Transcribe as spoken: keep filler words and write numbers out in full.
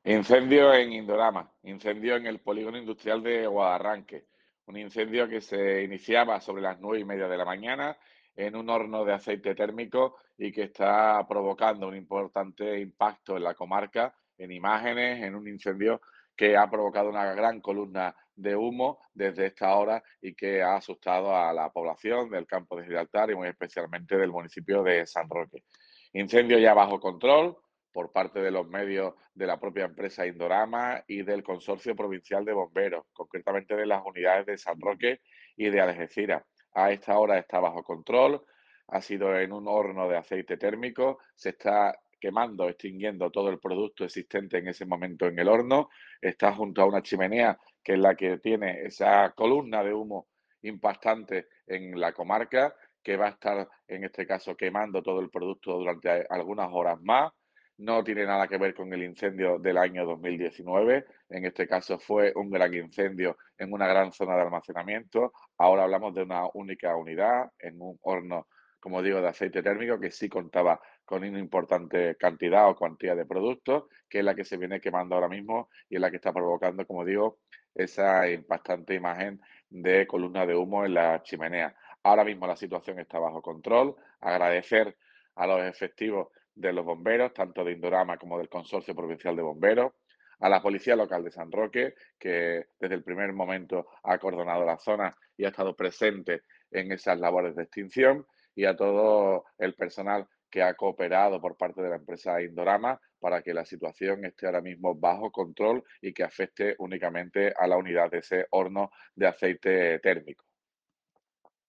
Incendio en Indorama, incendio en el polígono industrial de Guadarranque. Un incendio que se iniciaba sobre las nueve y media de la mañana en un horno de aceite térmico y que está provocando un importante impacto en la comarca, en imágenes, en un incendio que ha provocado una gran columna de humo desde esta hora y que ha asustado a la población del campo de Gibraltar y muy especialmente del municipio de San Roque. Incendio ya bajo control por parte de los medios de la propia empresa Indorama y del Consorcio Provincial de Bomberos, concretamente de las unidades de San Roque y de Algeciras. A esta hora está bajo control, ha sido en un horno de aceite térmico, se está quemando, extinguiendo todo el producto existente en ese momento en el horno, está junto a una chimenea que es la que tiene esa columna de humo impactante en la comarca, que va a estar en este caso quemando todo el producto durante algunas horas más. No tiene nada que ver con el incendio del año dos mil diecinueve. En este caso fue un gran incendio en una gran zona de almacenamiento. Ahora hablamos de una única unidad en un horno, como digo, de aceite térmico que sí contaba con una importante cantidad o cuantía de productos, que es la que se viene quemando ahora mismo y es la que está provocando, como digo, esa impactante imagen de columna de humo en la chimenea. Ahora mismo la situación está bajo control. Agradecer a los efectivos de los bomberos, tanto de Indorama como del Consorcio Provincial de Bomberos, a la Policía Local de San Roque, que desde el primer momento ha acordonado la zona y ha estado presente en esas labores de extinción, y a todo el personal que ha cooperado por parte de la empresa Indorama para que la situación esté ahora mismo bajo control y que afecte únicamente a la unidad de ese horno de aceite térmico.